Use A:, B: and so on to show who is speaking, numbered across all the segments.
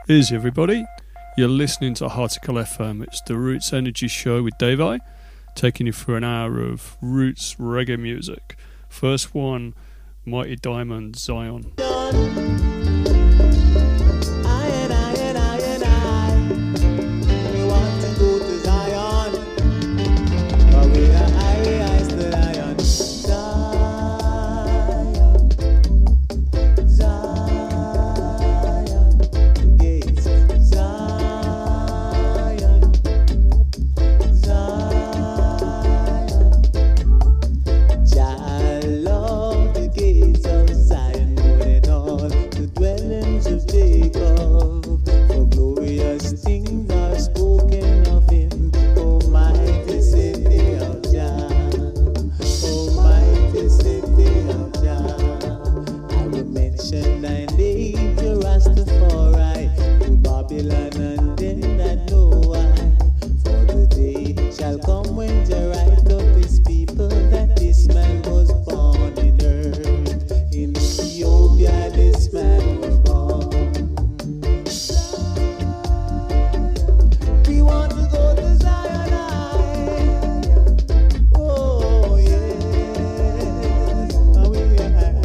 A: Easy everybody, you're listening to Harticle FM. It's the Roots Energy Show with Dave I, taking you through an hour of roots reggae music. First one, Mighty Diamond, Zion.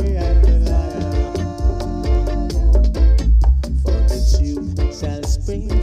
B: Spring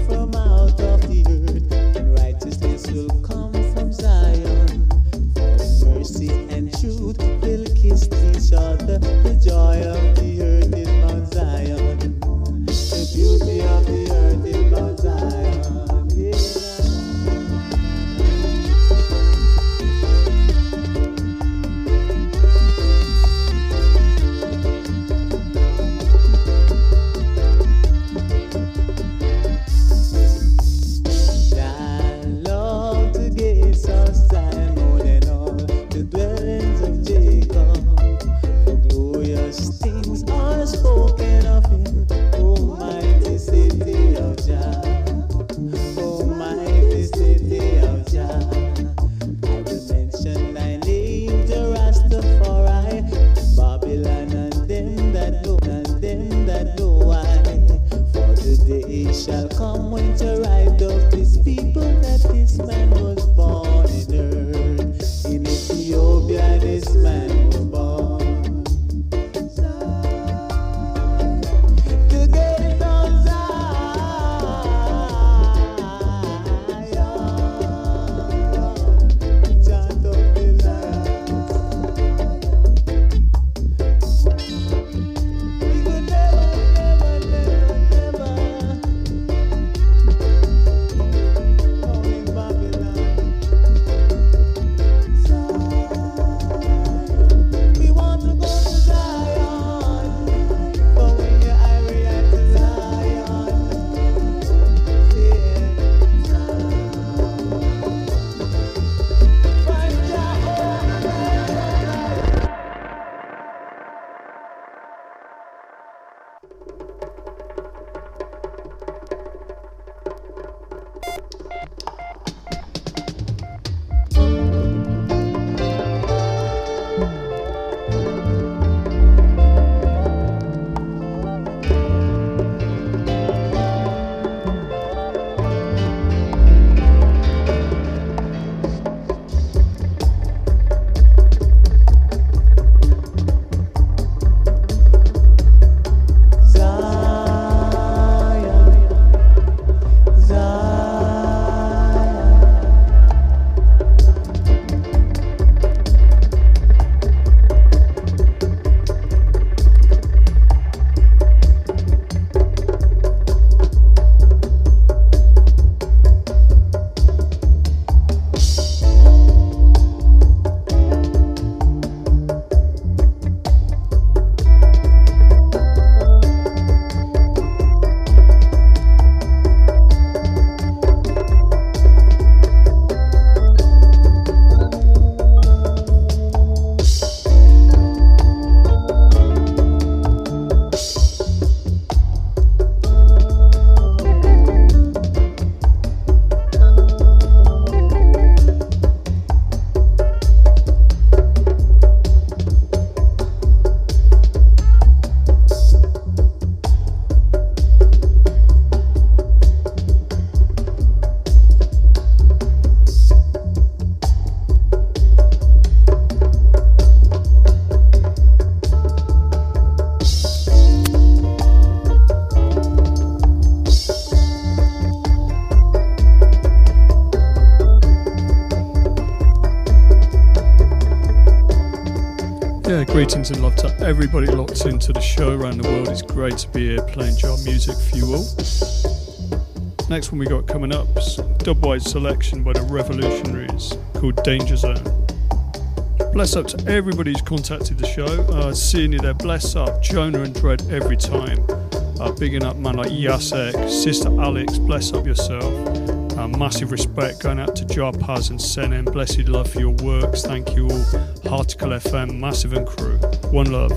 A: Amazing love to everybody locked into the show around the world. It's great to be here playing jar music for you all. Next one we got coming up is Dubwise selection by the Revolutionaries called Danger Zone. Bless up to everybody who's contacted the show. Seeing you there, bless up. Jonah and Dread every time. Bigging up man like Yasek, Sister Alex, bless up yourself. Massive respect going out to Jar Paz and Senem. Blessed love for your works. Thank you all. Hearticle FM, Massive and crew. One love.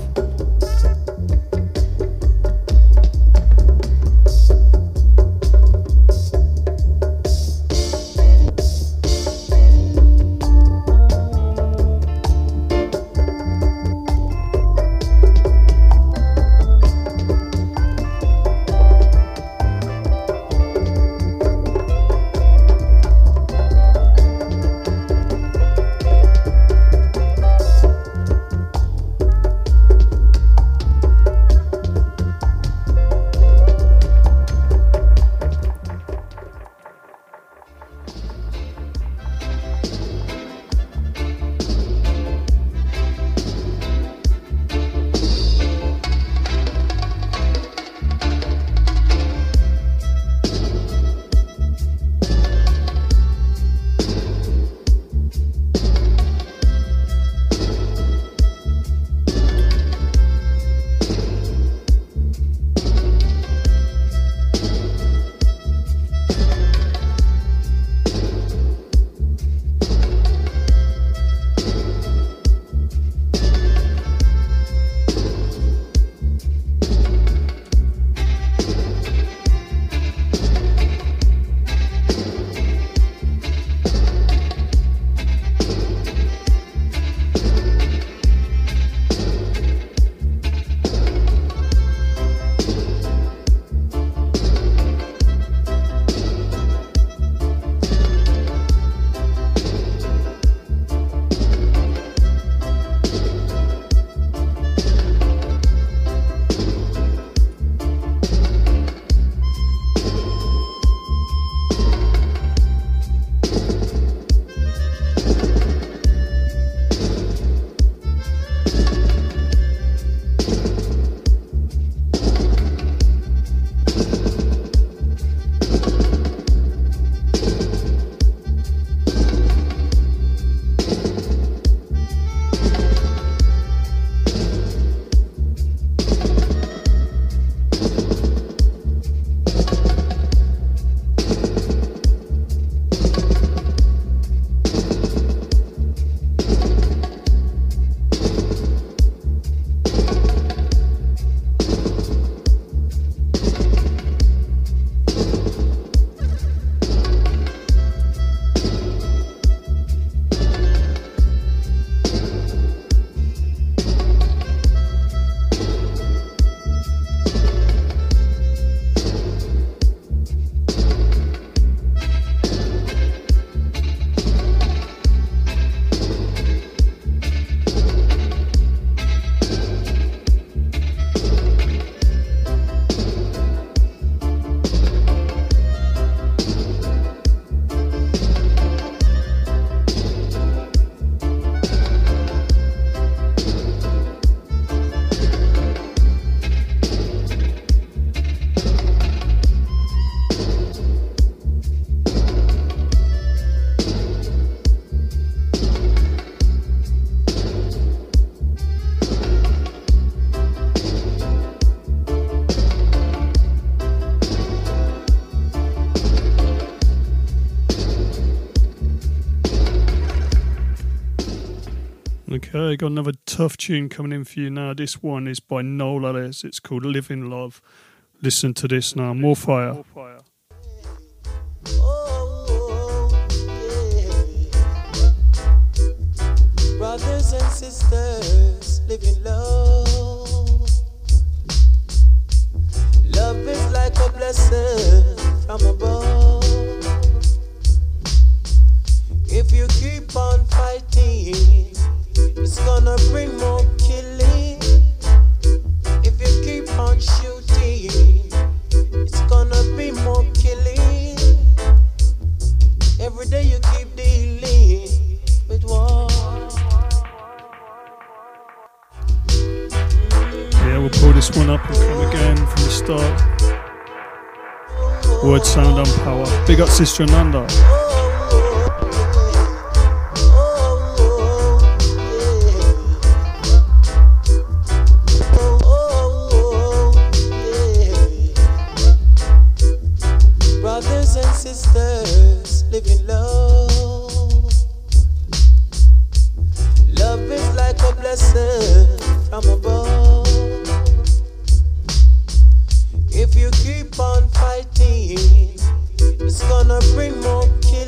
A: Okay, got another tough tune coming in for you now. This one is by Noel Ellis. It's called Living Love. Listen to this now. More fire. More fire.
B: Brothers and sisters, living love. Love is like a blessing from above. If you keep on fighting, it's gonna bring more killing. If you keep on shooting, it's gonna be more killing. Every day you keep dealing with war.
A: we'll pull this one up and come again from the start. Word, sound and power. Big up Sister Nanda.
B: Brothers and sisters, living love. Love is like a blessing from above. If you keep on fighting, it's gonna bring more killing.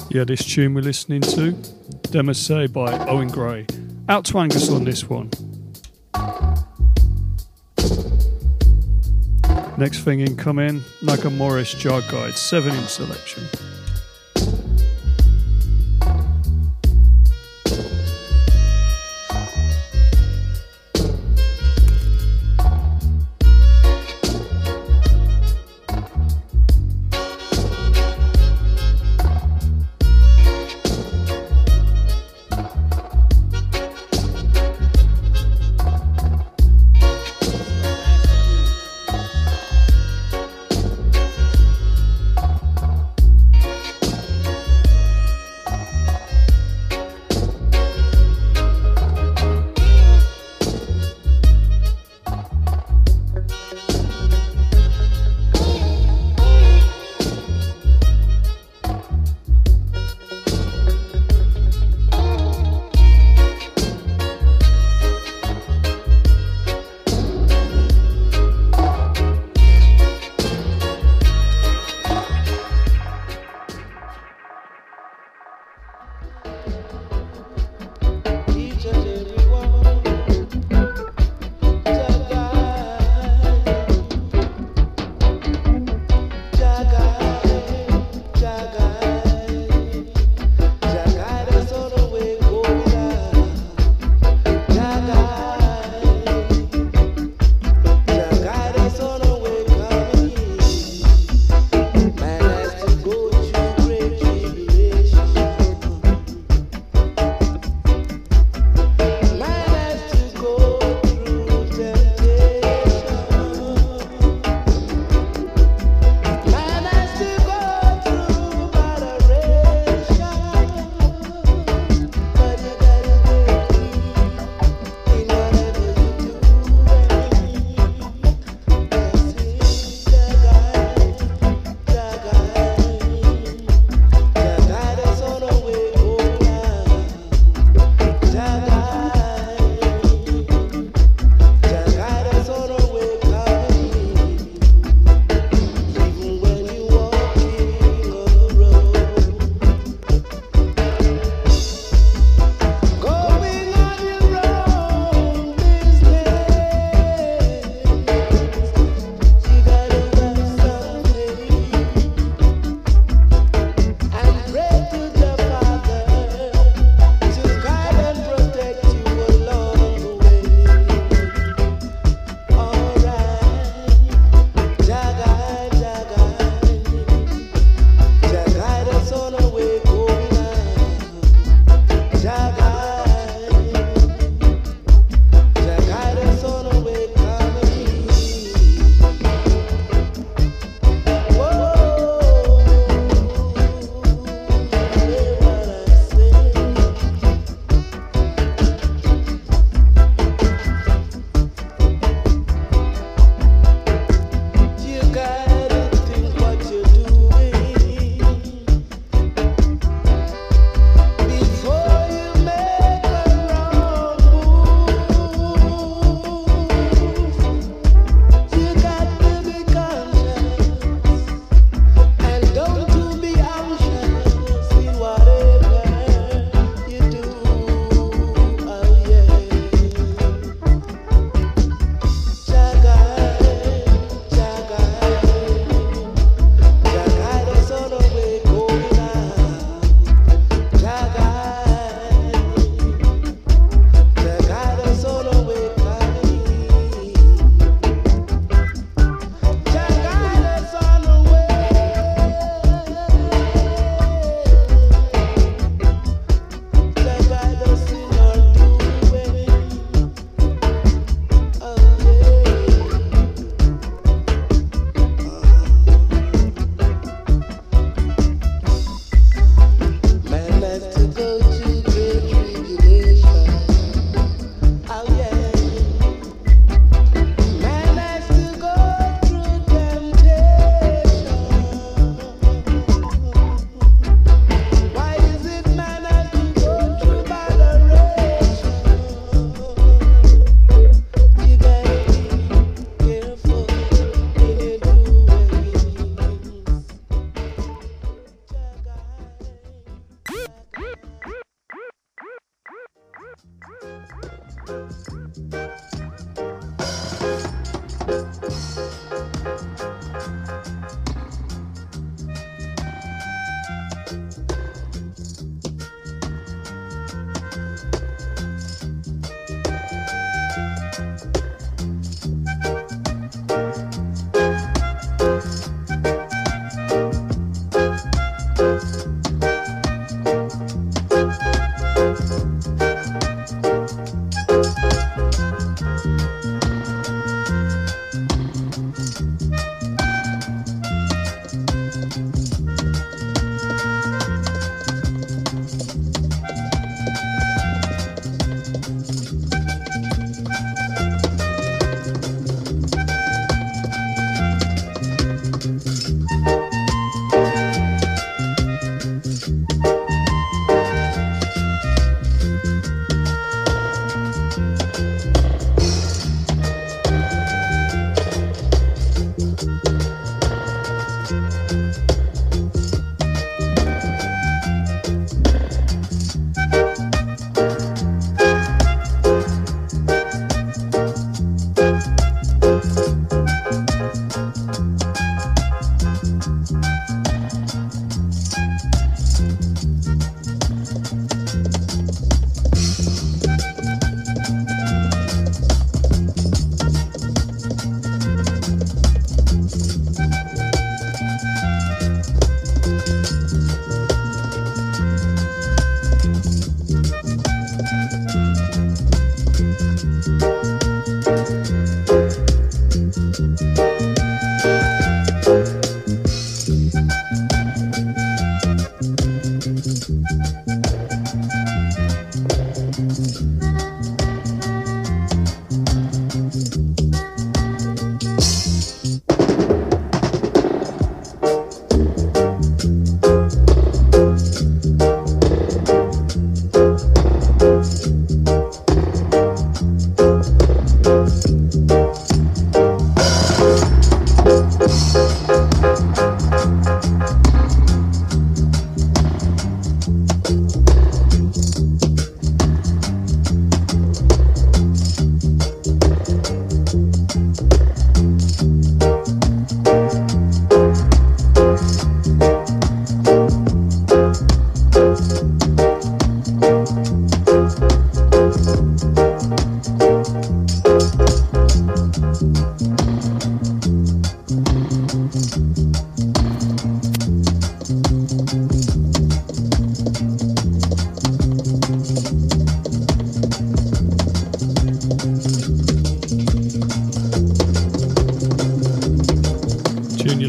A: Yeah, this tune we're listening to, Demosse by Owen Gray. Out-twang us on this one. Next thing incoming, Nagamorris Jar Guide 7-inch selection.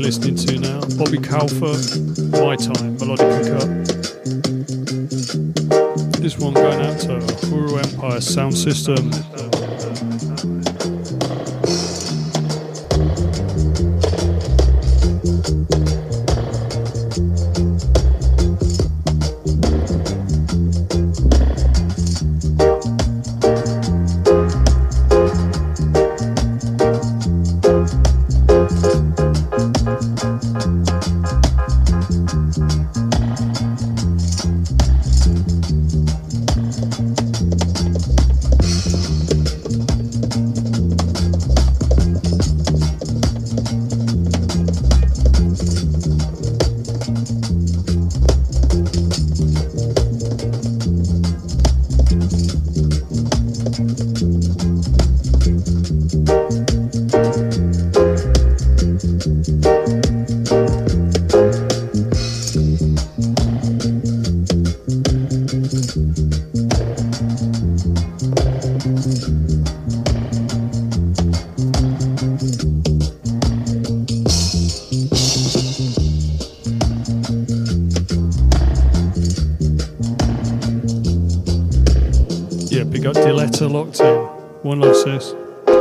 A: listening to now. Bobby Calfer, My Time, Melodica Cut. This one going out to Huru Empire Sound System. Locked in. One love, sis.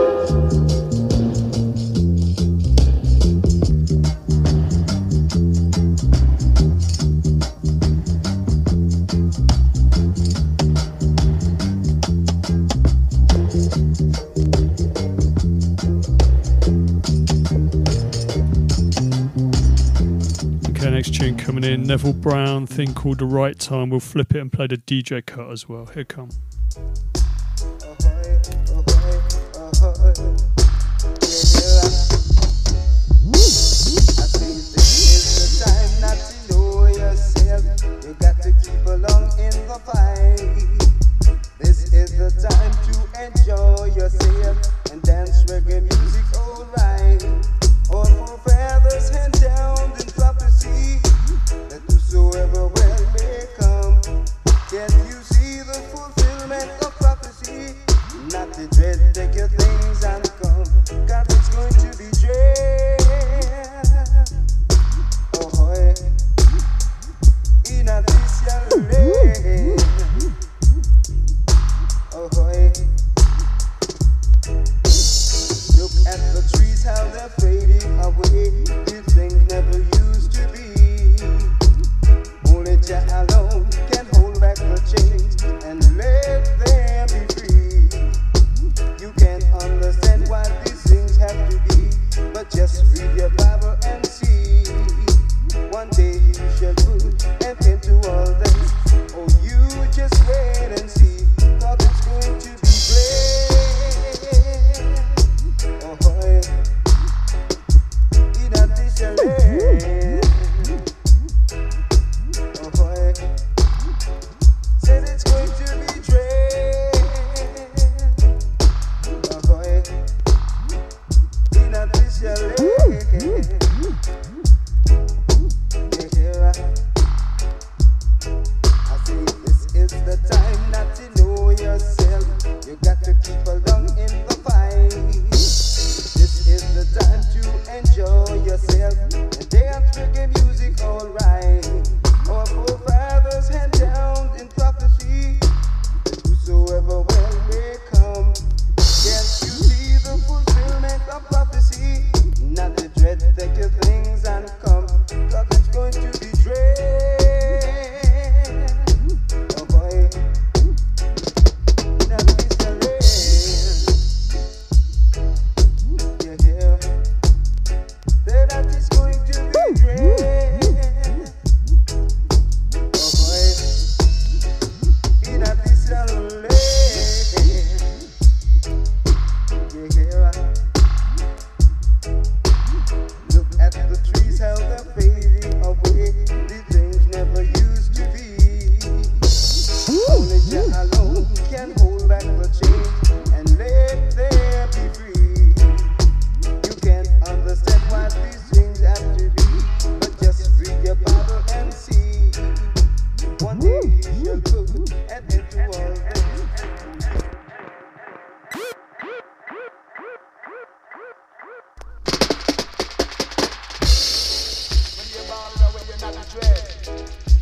A: Okay, next tune coming in. Neville Brown, thing called The Right Time. We'll flip it and play the DJ cut as well. Here come.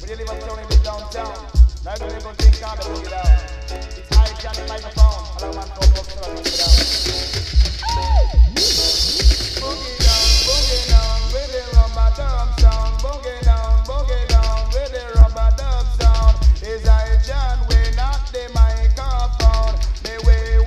C: When you live uptown and live downtown, now you're gonna go think on the boogie down. It's high jam microphone, allow man to go up to the boogie down. Boogie down with the rubber dub sound. Boogie down with the rubber dub sound. It's high jam, we not the microphone. Me weigh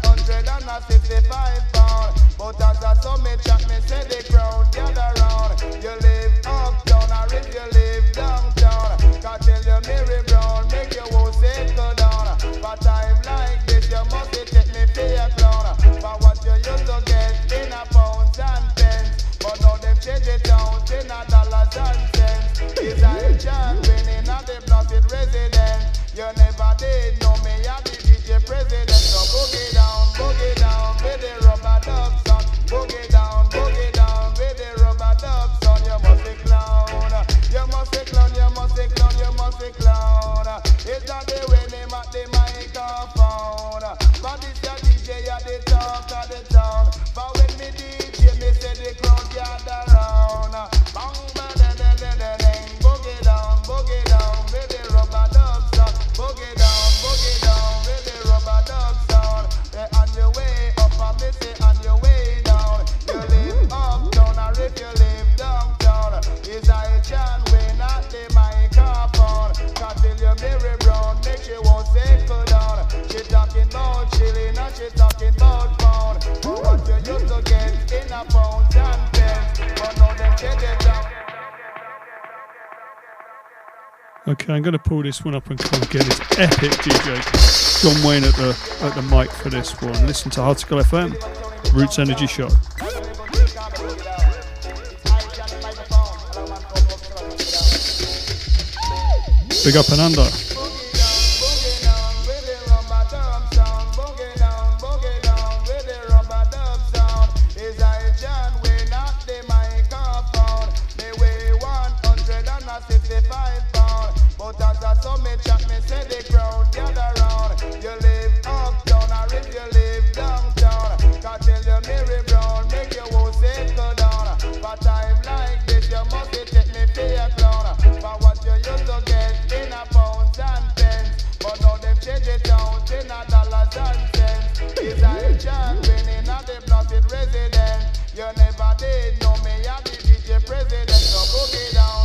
C: 165 pounds, but as I saw me chat, me say the crowd gather round. You live uptown or if you live downtown, can tell you Mary Brown, make you won't settle down. For time like this, you must take me for a clown. For what you used to get in a pounds and pence, but now them change it down to $dollars and cents. It's a chance winning at the blasted resident. You never did know me, I be DJ president. So boogie down with the rubber dub sound. Boogie down with the rubber dub sound. You must be clown. You must be clown, you must be clown, you must be clown. It's not the way name at the microphone. But this your DJ at the talk of the town. But when me DJ, me say the crowd gather round. Bang, bang, bang, bang, bang, bang. Boogie down with the rubber dub sound. Boogie down with the rubber dub sound. On your way up and me say on your way down. You live uptown or if you live downtown, is I can win at the microphone. Can't tell you Mary Brown, make she won't settle down. She talking about chilling and she talking about pound. But what you used to get in a pounds and pence, but now them change it down.
A: Okay, I'm going to pull this one up and come again. It's epic, DJ John Wayne at the mic for this one. Listen to Article FM, Roots Energy Show. Big up and under. But as I saw me chat, me say the crowd gather round. You live uptown or if you live downtown, can tell you Mary Brown, make you won't settle down. For time like this, you must take me for a clown. For what you used to get in a pounds and pence, but now them change it down to $dollars and cents. It's a chance winning at the blasted resident. You never did know me, I be DJ president. So boogie down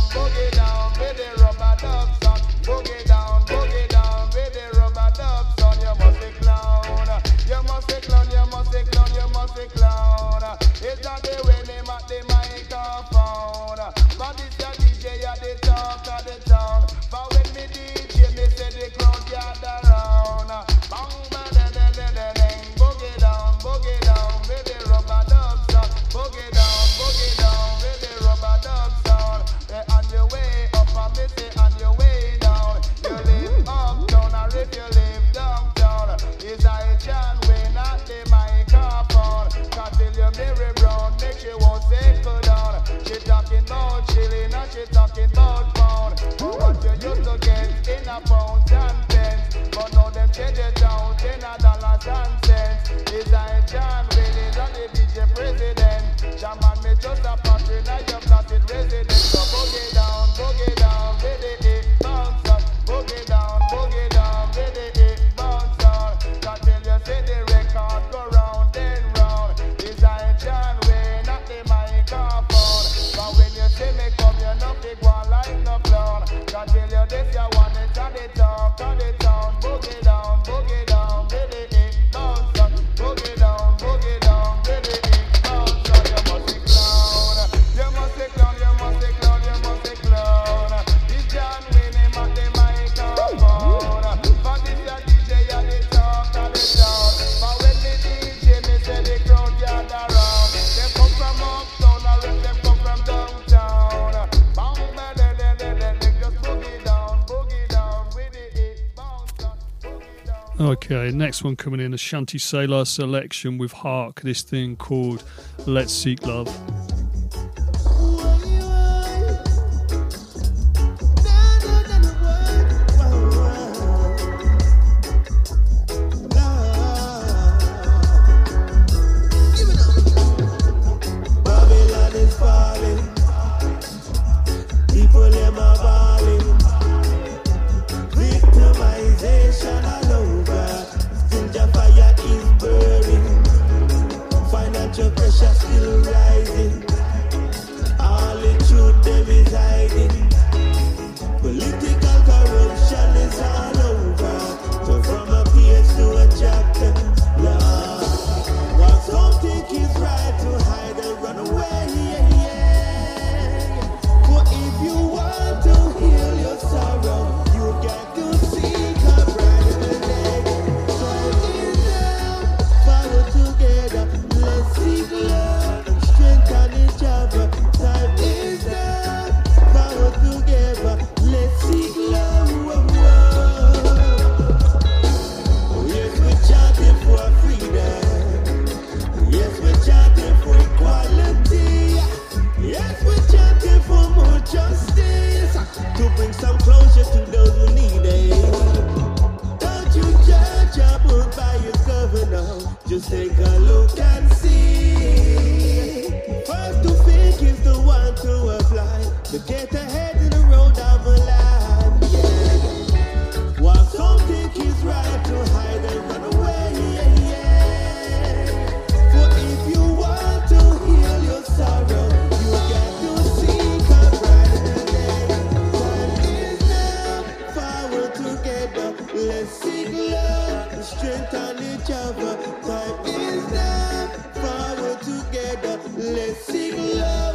A: with the rubber dub sound. Boogie down with the rubber dub sound. You must be clown. You must be clown, you must be clown, you must be clown. It's not the way name at the microphone. But this your DJ at the talk of the town. But when me DJ, me say the crowd gather round. Bang, bang, bang, bang, bang, bang. Boogie down with the rubber dub sound. Boogie down with the rubber dub sound. On your way up and me say on your way down. You live uptown or if you live downtown, is I can win at the microphone. Can't tell you Mary Brown, make she won't settle down. She talking about chilling and she talking about pound. But what you used to get in a pounds and pence, but now them change it down to $dollars and cents. Is I can winning at the DJ president. Shaman me just a party now you blasted resident. So boogie down with the 8 bounce up. Boogie down with the 8 bounce up. Can't tell you say the record go round and round. Is I can win at the microphone. But when you see me come, you know big one like no clown. Can't tell you this, you want it at the talk of the town. Boogie down with the 8 bounce up. Boogie down with the 8 bounce up. You must be clown. You must be clown, you must be clown, you must be clown. This John winning at the microphone. But this your DJ at the talk of the town. But when the DJ, me say the crowd gather round. Them come from uptown or if them come from downtown. Bang, bang, bang, bang, bang, bang. Just boogie down with the 8 bounce up. Boogie down. Okay, next one coming in, a Shanti Sailor selection with Hark, this thing called Let's Seek Love.
D: Babylon is falling. People them are falling. still rising. All the truth them is hiding. Political corruption is all over. So from a page to a chapter, Lord. While some think it's right to hide and run away, but if you want to heal your sorrow, you got to seek a brighter day. Time is now, follow together, let's seek love and strengthen each other. Time is now, follow together, let's seek love. Yes, we're chanting for freedom. Yes, we're chanting for equality. Yes, we're chanting for more justice, to bring some closure to those who need it. Don't you judge a book by its governor. Just take a look and see. First to think is the one to apply, to get ahead in the road of a life. Yeah. While some think it's right to hide and run away. For if you want to heal your sorrow, you got to seek a brighter day. Time is now, forward together, let's seek love and strengthen each other. Time is now, forward together, let's seek love.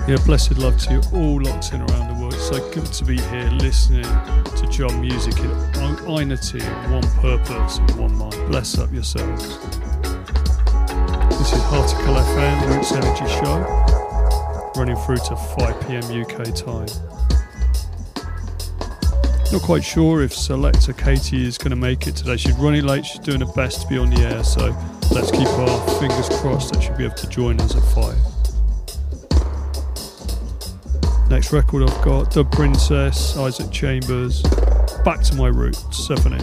A: Yeah, blessed love to you all locked in around the world. It's so good to be here listening to John music in unity, one purpose and one mind. Bless up yourselves. This is Harticle FM, Roots Energy Show, running through to 5 p.m. UK time. Not quite sure if Selector Katie is going to make it today. She's running late, she's doing her best to be on the air, so let's keep our fingers crossed that she'll be able to join us at 5. Next record I've got, Dub Princess, Isaac Chambers, Back to My Roots, 7-inch.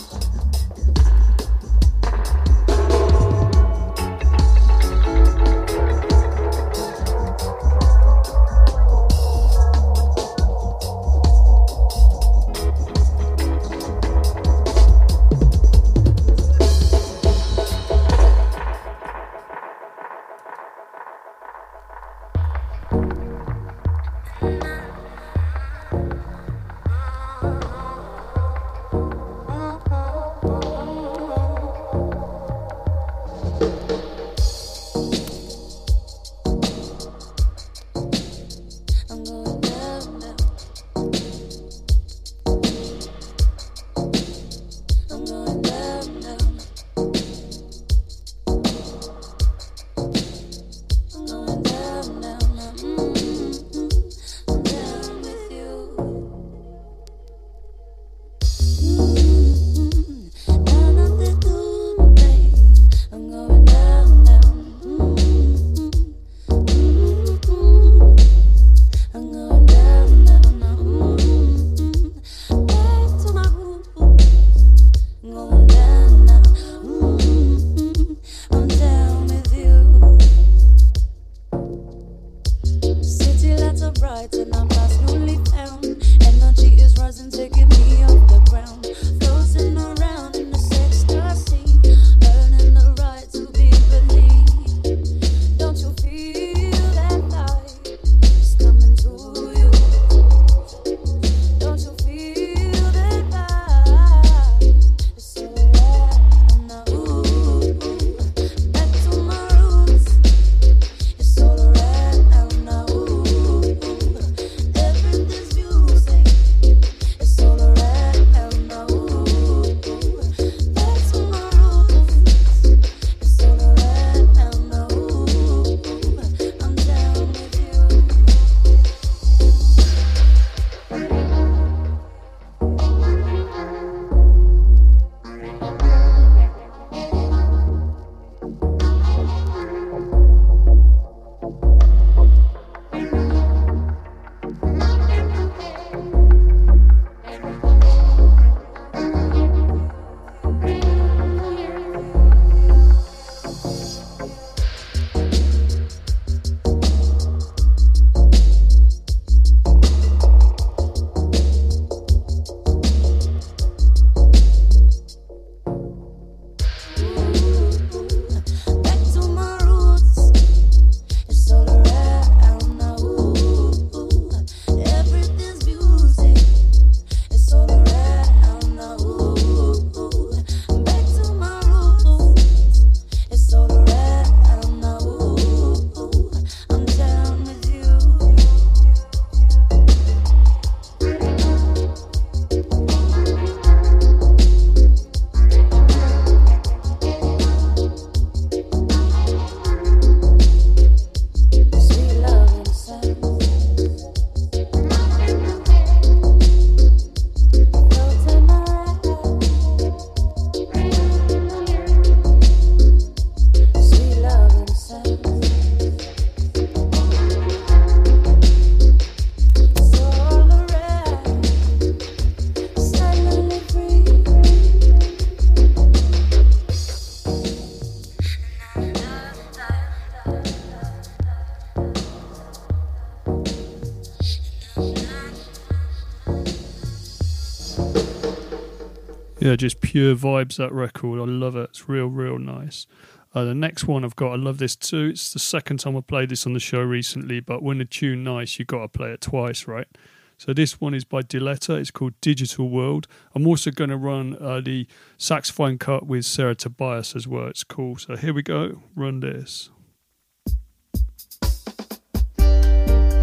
A: Yeah, just pure vibes, that record. I love it. It's real, real nice. The next one I've got, I love this too. It's the second time I played this on the show recently, but when a tune nice, you got to play it twice, right? So this one is by Diletta. It's called Digital World. I'm also going to run the saxophone cut with Sarah Tobias as well. It's cool. So here we go. Run this.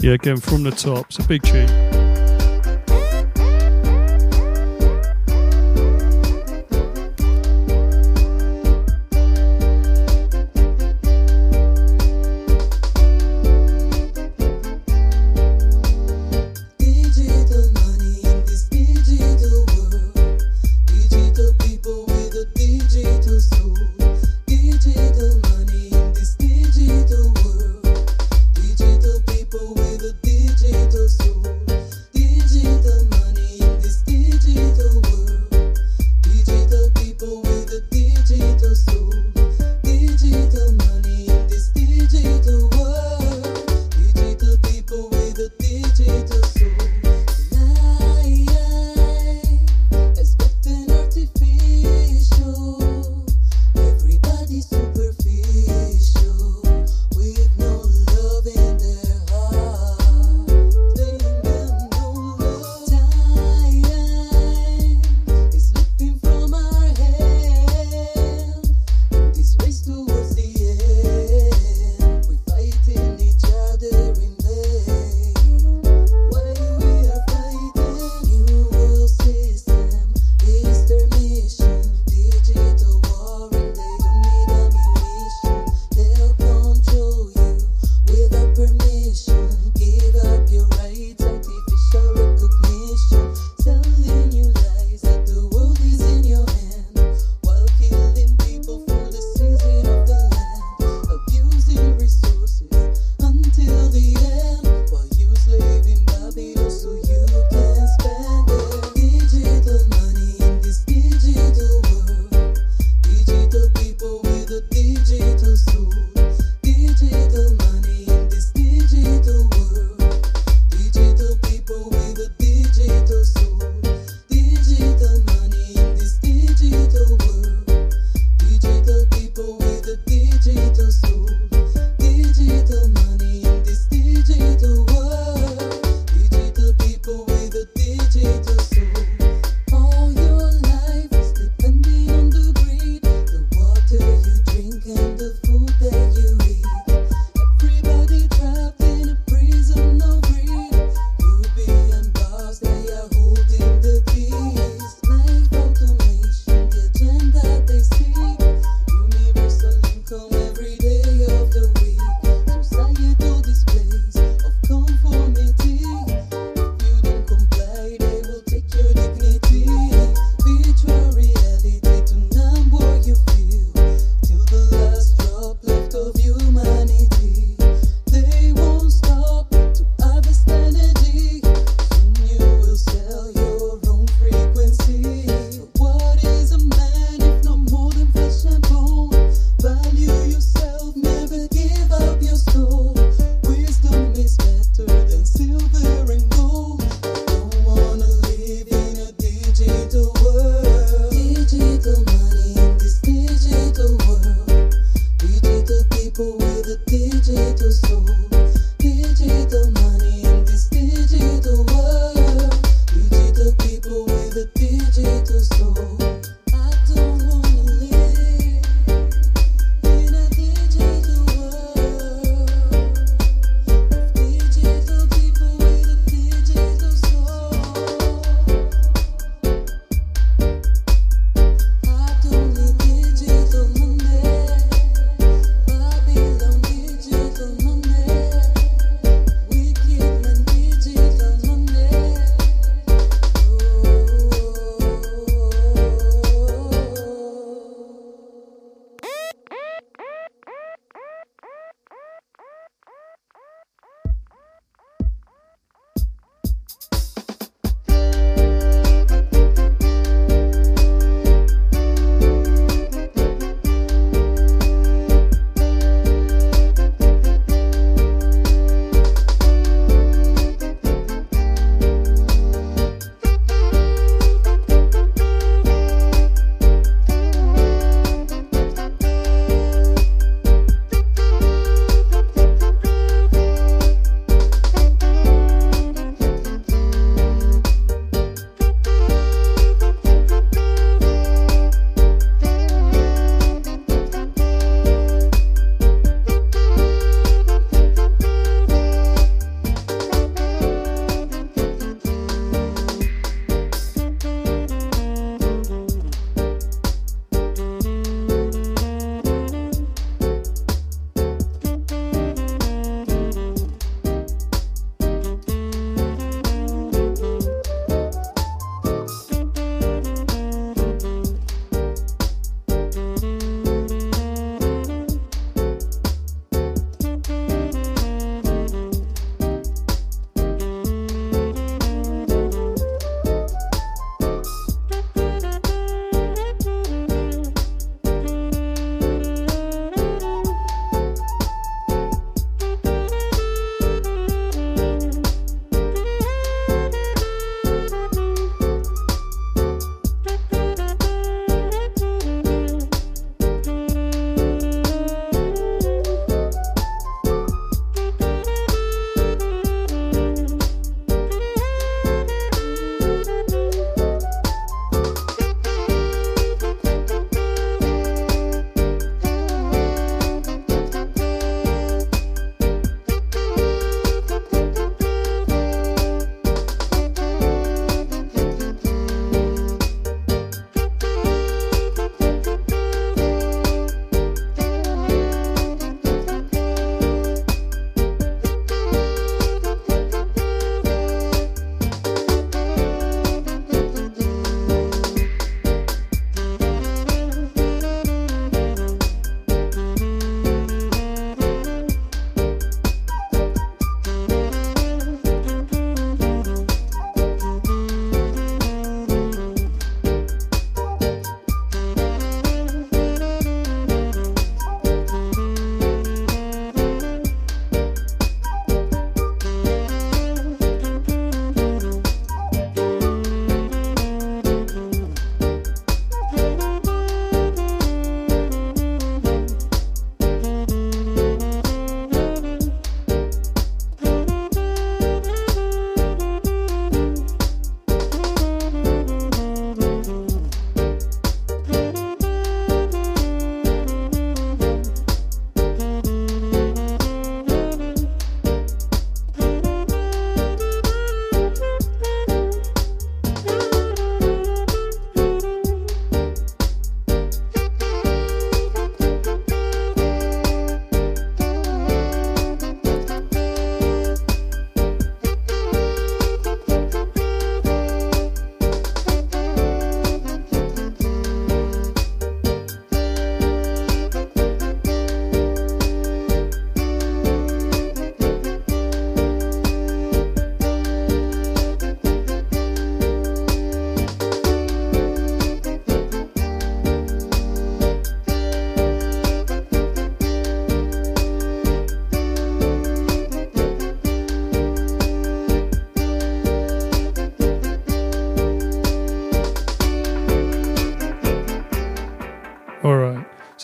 A: Yeah, again from the top. It's a big tune.
E: Digital people with a digital soul.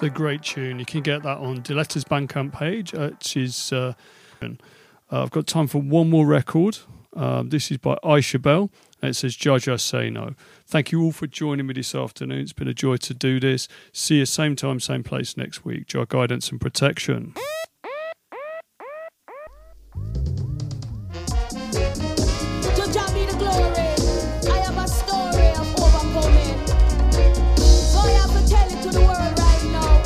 A: a great tune. You can get that on Diletta's Bandcamp page, which is... I've got time for one more record. This is by Aisha Bell, and it says, Jaja Say No. Thank you all for joining me this afternoon. It's been a joy to do this. See you same time, same place next week. Jah guidance and protection.
E: To Jah be the glory. I have a story of overcoming. So I have to tell it to the world right now.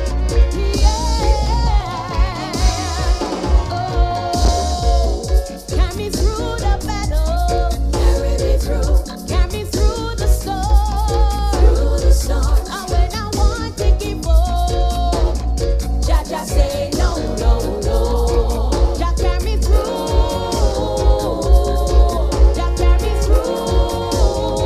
E: Carry me through the battle. Carry me through. Carry me through the storm. Through the storm. And when I want to give up, Jah Jah say no, no, no. Jah carry me through. Jah carry me through.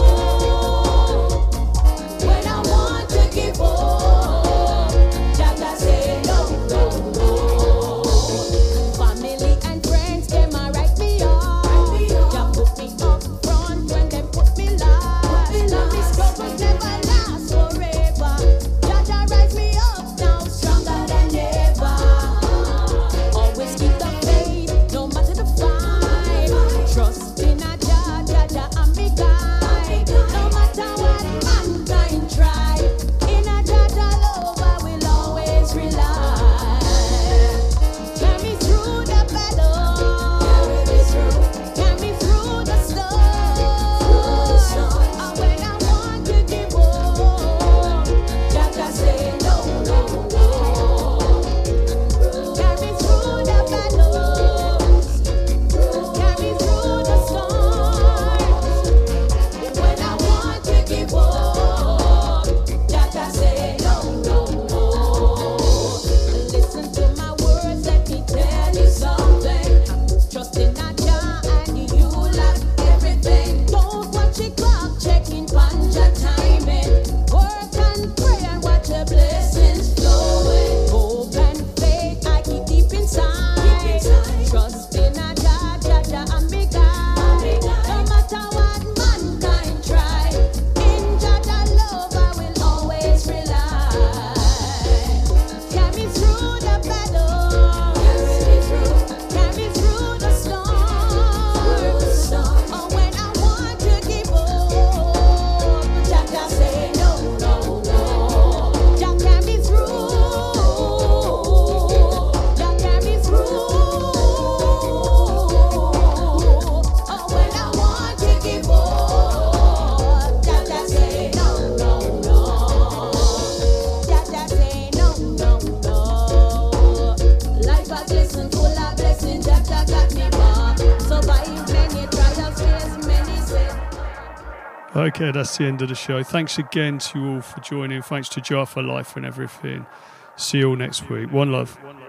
E: When I want to give up, Jah Jah say no, no, no. Family and friends, them a write me off. Jah put me up front when them put me last. Now these struggles never last forever. Jah Jah rise me up now, stronger than ever. Always keep the faith, no matter the fight. Trust in a Jah, Jah Jah and me guide. No matter what mankind try, in a Jah Jah love I will always rely. Carry me through the battle. Carry me through. Carry me through the storm. And when I want to give up, Jah Jah say no, no, no. Carry me through the battles. Carry me through the storms. When I want to give up, Jah Jah say no, no, no. Listen to my words, let me tell you something. Trust in a Jah and you'll have everything. Don't watch the clock, checking panja timing. Work and pray and watch the blessings flowing. Hope and faith I keep deep inside. Trust in a Jah, Jah Jah and me guide. No matter what mankind try, in Jah Jah love I will always rely. Carry me through the battle. Carry me through. Carry me through the storm. Oh, when I want to give up, Jah Jah say no, no, no. Jah carry me through. Jah carry me through. Oh, when I want to give up, Jah Jah say no, no, no. Jah Jah say no, no, no. Life a blessing, full of blessings. Jah Jah got me back. Survive many trials, face many sins.
A: Okay, that's the end of the show. Thanks again to you all for joining. Thanks to Jah for life and everything. See you all next week. One love.